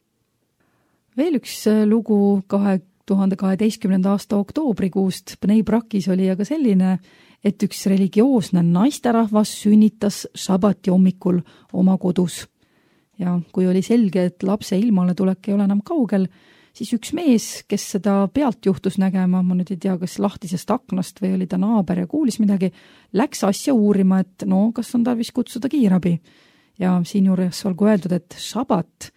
Veel üks lugu kahe tuhande kaheteistkümnenda aasta oktoobrikuust Bnei Brakis oli aga selline, et üks religioosne naisterahvas sünnitas sabati hommikul oma kodus. Ja kui oli selge, et lapse ilmale tulek ei ole enam kaugel, siis üks mees, kes seda pealt juhtus nägema, ma nüüd ei tea, kas lahtisest aknast või oli ta naaber ja kuulis midagi, läks asja uurima, et no, kas on tarvis kutsuda kiirabi. Ja siin juures olgu öeldud, et sabat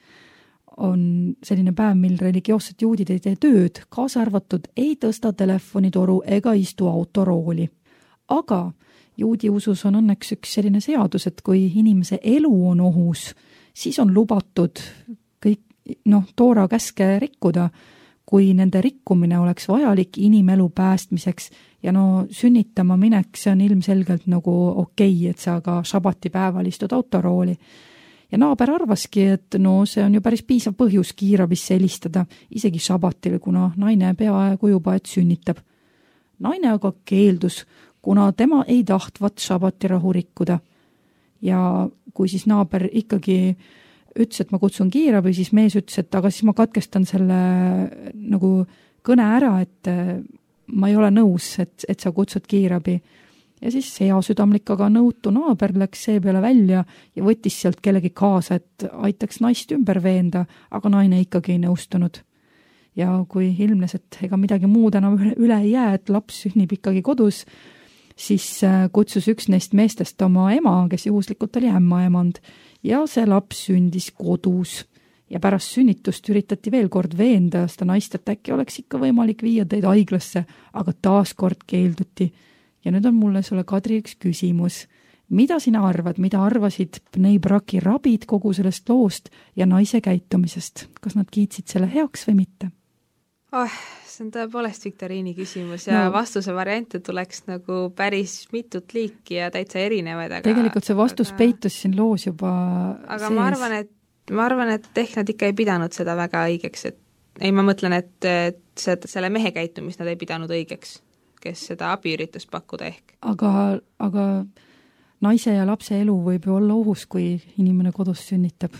on selline päev, mil religioossed juudid ei tee tööd, kaasa arvatud ei tõsta telefonitoru ega istu autorooli. Aga juudi usus on õnneks üks selline seadus, et kui inimese elu on ohus, siis on lubatud kõik, noh, toora käske rikkuda, kui nende rikkumine oleks vajalik inimelu päästmiseks ja no sünnitama minek, see on ilmselgelt nagu okei, et sa ka sabati päeval istud autorooli. Ja naaber arvaski, et no see on ju päris piisav põhjus kiirabisse helistada, isegi sabatil, kuna naine peaaegu juba, et sünnitab. Naine aga keeldus, kuna tema ei tahtvat sabati rahu rikkuda. Ja kui siis naaber ikkagi ütles, et ma kutsun kiirabi, siis mees ütles, et aga siis ma katkestan selle nagu kõne ära, et ma ei ole nõus, et, et sa kutsud kiirabi. Ja siis hea südamlik, aga nõutu naaber läks see peale välja ja võttis sealt kellegi kaasa, et aitaks naist ümber veenda, aga naine ikkagi ei nõustunud. Ja kui ilmnes, et ega midagi muud enam üle ei jää, et laps sünnib ikkagi kodus, siis kutsus üks neist meestest oma ema, kes juhuslikult oli ämmaemand, ja see laps sündis kodus. Ja pärast sünnitust üritati veel kord veenda seda naist, et äkki oleks ikka võimalik viia teid haiglasse, aga taas kord keelduti. Ja nüüd on mulle sulle, Kadri, üks küsimus. Mida sina arvad, mida arvasid Bnei Braki rabid kogu sellest loost ja naise käitumisest? Kas nad kiitsid selle heaks või mitte? Oh, see on tõepoolest viktoriini küsimus ja no, vastuse variante tuleks nagu päris mitut liiki ja täitsa erinevaid. Aga, tegelikult see vastus aga, peitus siin loos juba aga sees. Ma arvan, et, ma arvan, et ehk nad ikka ei pidanud seda väga õigeks. Et, ei, ma mõtlen, et, et selle mehe käitumist nad ei pidanud õigeks, kes seda abi üritas pakkuda ehk. Aga, aga naise ja lapse elu võib ju olla ohus, kui inimene kodus sünnitab.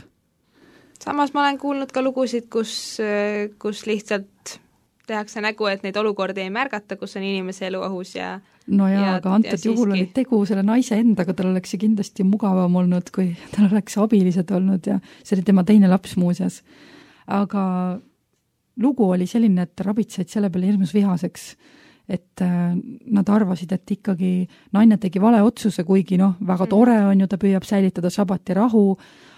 Samas ma olen kuulnud ka lugusid, kus, kus lihtsalt tehakse nägu, et neid olukordi ei märgata, kus on inimese elu ohus ja no jaa, ja, aga antud juhul siiski... oli tegu selle naise endaga, tal oleks see kindlasti mugavam olnud, kui tal oleks abilised olnud ja see oli tema teine laps muuseas. Aga lugu oli selline, et rabid said selle peale hirmus vihaseks, et nad arvasid, et ikkagi naine tegi vale otsuse, kuigi noh, väga tore on ju, ta püüab säilitada sabati rahu,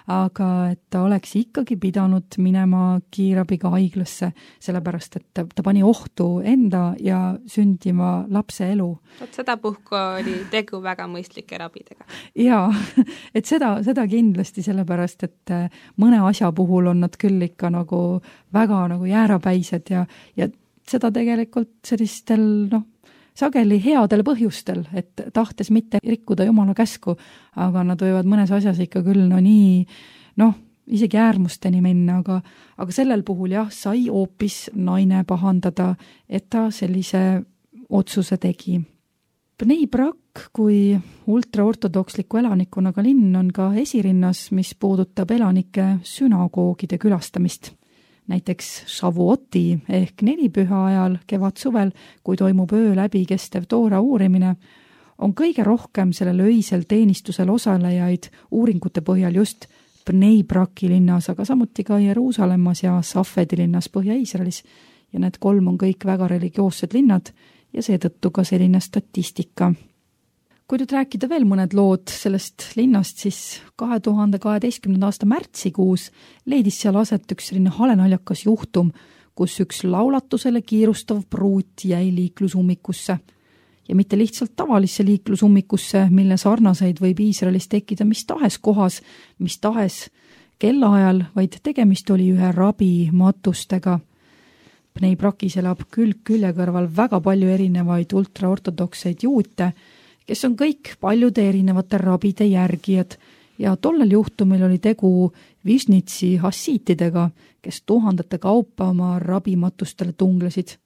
aga et ta oleks ikkagi pidanud minema kiirabiga haiglasse, sellepärast et ta, ta pani ohtu enda ja sündima lapse elu. Et seda puhku oli tegu väga mõistlike rabidega. Jaa, et seda, seda kindlasti sellepärast, et mõne asja puhul on nad küll ikka nagu väga nagu jäärapäised ja, ja seda tegelikult sellistel, noh, sageli headel põhjustel, et tahtes mitte rikkuda Jumala käsku, aga nad võivad mõnes asjas ikka küll no nii, noh, isegi äärmusteni minna, aga, aga sellel puhul jah, sai hoopis naine pahandada, et ta sellise otsuse tegi. Pnei Brak kui ultraortodoksliku elanikkonnaga linn on ka esirinnas, mis puudutab elanike sünagoogide külastamist. Näiteks Shavuoti ehk nelipüha ajal kevad-suvel, kui toimub öö läbi kestev toora uurimine, on kõige rohkem sellel öisel teenistusel osalejaid uuringute põhjal just Pnei Braki linnas, aga samuti ka Jeruusalemmas ja Safedi linnas Põhja-Iisraelis. Ja need kolm on kõik väga religioossed linnad ja seetõttu ka selline statistika. Kui nüüd rääkida veel mõned lood sellest linnast, siis kahe tuhande kaheteistkümnenda aasta märtsikuus leidis seal aset üks selline halenaljakas juhtum, kus üks laulatusele kiirustav pruut jäi liiklusummikusse. Ja mitte lihtsalt tavalisse liiklusummikusse, mille sarnaseid võib Iisraelis tekkida mis tahes kohas, mis tahes kellaajal, vaid tegemist oli ühe rabi matustega. Pnei Brakis elab külg külje kõrval väga palju erinevaid ultraortodokseid juute, kes on kõik paljude erinevate rabide järgijad ja tollel juhtumil oli tegu Visnitsi hassiitidega, kes tuhandete kaupa oma rabimatustele tunglesid.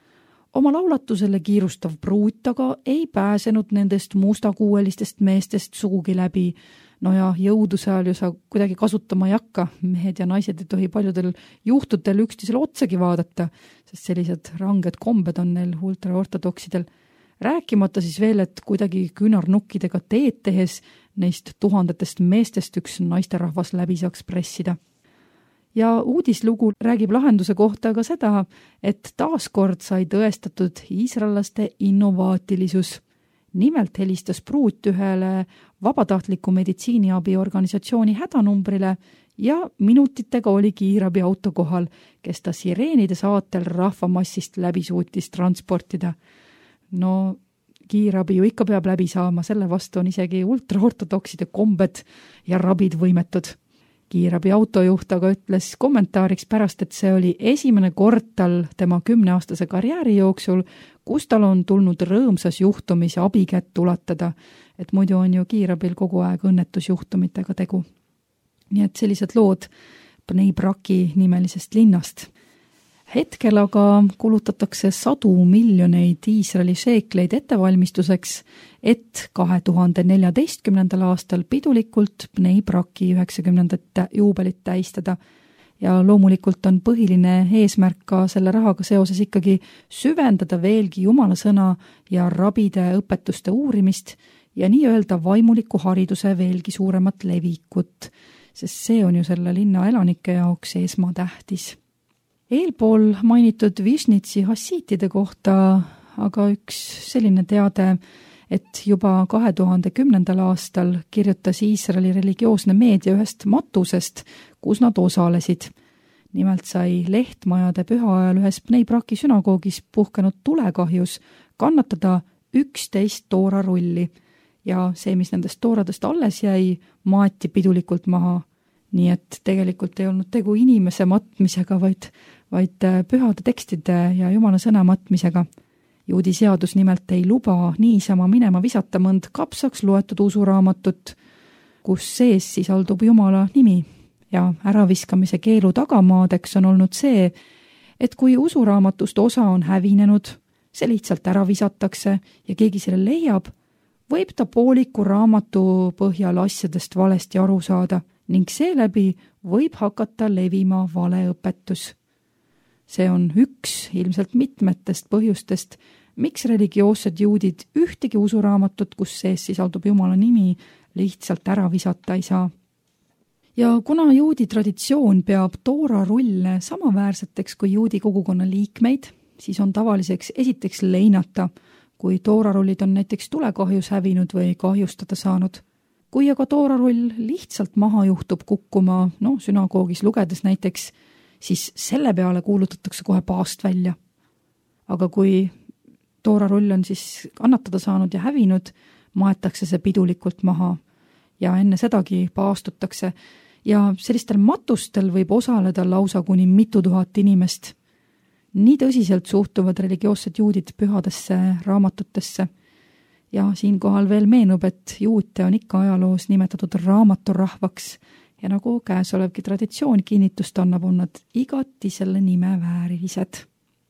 Oma laulatusele kiirustav pruut aga ei pääsenud nendest mustakuuelistest meestest sugugi läbi. No ja jõudu seal ju sa kuidagi kasutama ei hakka, mehed ja naised ei tohi paljudel juhtudel üksteisele otsagi vaadata, sest sellised ranged kombed on neil ultraortodoksidel. Rääkimata siis veel, et kuidagi küünarnukkidega teed tehes neist tuhandetest meestest üks naisterahvas läbi saaks pressida. Ja uudislugu räägib lahenduse kohta ka seda, et taaskord sai tõestatud iisraellaste innovaatilisus. Nimelt helistas pruut ühele vabatahtliku meditsiiniabiorganisatsiooni hädanumbrile ja minutitega oli kiirabi auto kohal, kes ta sireenide saatel rahvamassist läbi suutis transportida. No kiirabi ju ikka peab läbi saama, selle vastu on isegi ultraortodokside kombed ja rabid võimetud. Kiirabi autojuht aga ütles kommentaariks pärast, et see oli esimene kord tal tema kümneaastase karjääri jooksul, kus tal on tulnud rõõmsas juhtumis abikätt ulatada, et muidu on ju kiirabil kogu aeg õnnetusjuhtumitega tegu. Nii et sellised lood Pnei Braki nimelisest linnast. Hetkel aga kulutatakse sadu miljoneid Iisraeli šeekleid ettevalmistuseks, et kahe tuhande neljateistkümnendal aastal pidulikult Pnei Braki üheksakümnendat juubelit tähistada. Ja loomulikult on põhiline eesmärk ka selle rahaga seoses ikkagi süvendada veelgi Jumala sõna ja rabide õpetuste uurimist ja nii-öelda vaimuliku hariduse veelgi suuremat levikut, sest see on ju selle linna elanike jaoks esmatähtis. Eelpool mainitud Visnitsi hassiitide kohta aga üks selline teade, et juba kahe tuhande kümnendal aastal kirjutas Iisraeli religioosne meedia ühest matusest, kus nad osalesid. Nimelt sai lehtmajade püha ajal ühes Pnei Braki sünagoogis puhkenud tulekahjus kannatada üksteist toorarulli ja see, mis nendest tooradest alles jäi, maati pidulikult maha. Nii et tegelikult ei olnud tegu inimese matmisega, vaid, vaid pühade tekstide ja Jumala sõna matmisega. Juudi seadus nimelt ei luba niisama minema visata mõnd kapsaks loetud usuraamatut, kus sees sisaldub Jumala nimi. Ja äraviskamise keelu tagamaadeks on olnud see, et kui usuraamatust osa on hävinenud, see lihtsalt ära visatakse ja keegi selle leiab, võib ta pooliku raamatu põhjal asjadest valesti aru saada ning seeläbi võib hakata levima valeõpetus. See on üks ilmselt mitmetest põhjustest, miks religioossed juudid ühtegi usuraamatut, kus sees sisaldub Jumala nimi, lihtsalt ära visata ei saa. Ja kuna juudi traditsioon peab toorarulle samaväärseteks kui juudi kogukonna liikmeid, siis on tavaliseks esiteks leinata, kui toorarullid on näiteks tulekahjus hävinud või kahjustada saanud. kui aga toorarull lihtsalt maha juhtub kukkuma, no sünagoogis lugedes näiteks, siis selle peale kuulutatakse kohe paast välja. Aga kui toorarull on siis kannatada saanud ja hävinud, maetakse see pidulikult maha ja enne sedagi paastutakse ja sellistel matustel võib osaleda lausa kuni mitu tuhat inimest. Nii tõsiselt suhtuvad religioossed juudid pühadesse raamatutesse ja siinkohal veel meenub, et juute on ikka ajaloos nimetatud raamaturahvaks ja nagu käesolevki traditsioon kinnitust annab, on nad igati selle nime väärilised.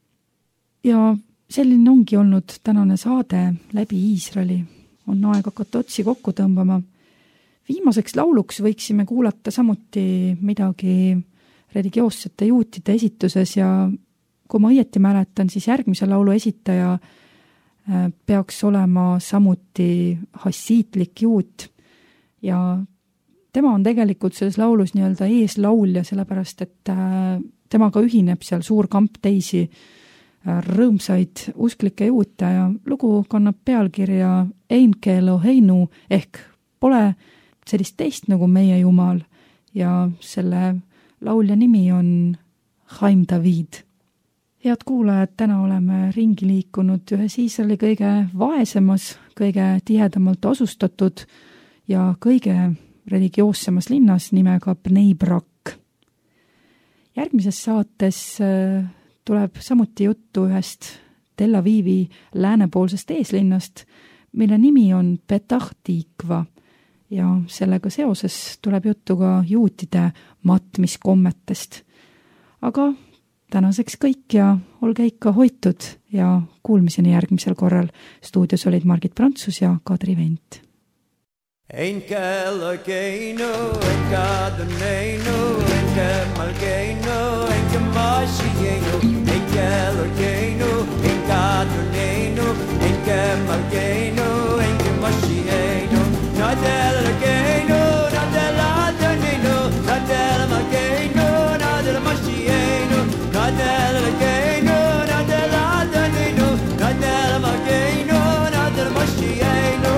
Ja selline ongi olnud tänane saade läbi Iisraeli. On aeg hakata otsi kokku tõmbama. Viimaseks lauluks võiksime kuulata samuti midagi religioossete juutide esituses ja kui ma õieti mäletan, siis järgmise laulu esitaja peaks olema samuti hassiitlik juut ja tema on tegelikult selles laulus nii-öelda eeslaulja, sellepärast et temaga ühineb seal suur kamp teisi rõõmsaid usklikke juute ja lugu kannab pealkirja Einke Eloheinu ehk pole sellist teist nagu meie Jumal ja selle laulja nimi on Chaim David. Head kuulajad, täna oleme ringi liikunud ühes Iisraeli kõige vaesemas, kõige tihedamalt asustatud ja kõige religioossemas linnas nimega Bnei Brak. Järgmises saates tuleb samuti juttu ühest Tel Avivi läänepoolsest eeslinnast, mille nimi on Petah Tikva ja sellega seoses tuleb juttu ka juutide matmiskommetest. Aga tänaseks kõik ja olge ikka hoitud ja kuulmiseni järgmisel korral. Stuudios olid Margit Prantsus ja Kadri Vent. Einke Elokeinu, Einke Adonenu, Einke Malkeinu, Einke Mashiach, Einke Elokeinu, Einke Adonenu, Einke Malkeinu, Einke Mashiach, Nadel Elokeinu, Nadel Adonenu, Nadel Malkeinu, Nadel Mashiach, Nadel Elokeinu, Nadel Adonenu, Nadel Malkeinu, Nadel Mashiach.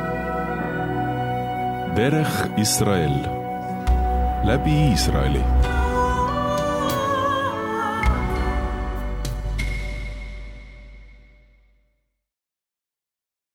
דרך ישראל, läbi Iisraeli.